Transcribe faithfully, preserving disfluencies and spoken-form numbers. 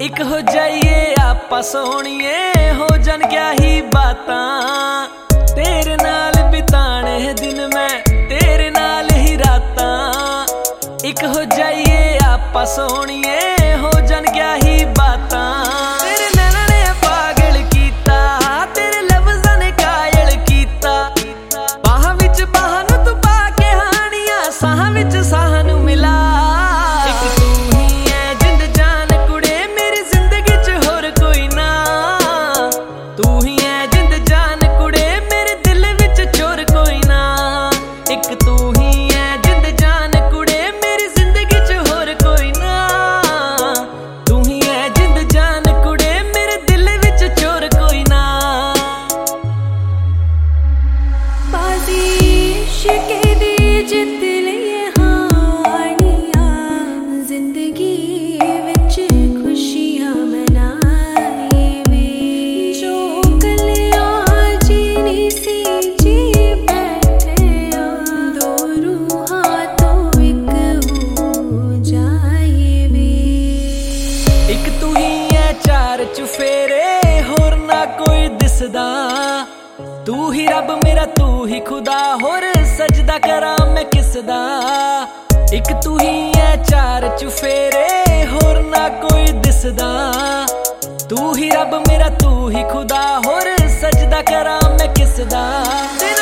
एक हो जाइए आपा सोहणिए, हो जान क्या ही बातां, तेरे नाल बिताने दिन मैं तेरे नाल ही रातां। एक हो जाइए आपा सोहणिए, हो जान क्या ही बातां, तेरे नैना ने पागल कीता, तेरे लफ्ज़ां ने कायल कीता। बाह विच बाह नूं तू पा के हानियां, साह विच साह नूं मिला। एक तू ही है जिंद जान कुड़े, मेरी जिंदगी च होर कोई ना। तू ही है जिंद जान कुड़े, मेरे दिल विच चोर कोई ना। एक तू ही है जिंद जान कुड़े, मेरी जिंदगी च होर कोई ना। तू ही है जिंद जान कुड़े, मेरे दिल विच चोर कोई ना। बाजी इश्क दी जित लिए हानियां, जिंदगी विच खुशियां मनाए वे। जो गलियां जीनी सी जी बैठे आ, दो रूहां तो एक हो जाए वे। एक तू ही है चार चुफेरे, होर ना कोई दिसदा। तू ही रब मेरा तू ही खुदा, होर सजदा करा मैं किसदा। एक तू ही है चार चुफेरे, होर ना कोई दिसदा। तू ही रब मेरा तू ही खुदा, होर सजदा करा मैं किसदा।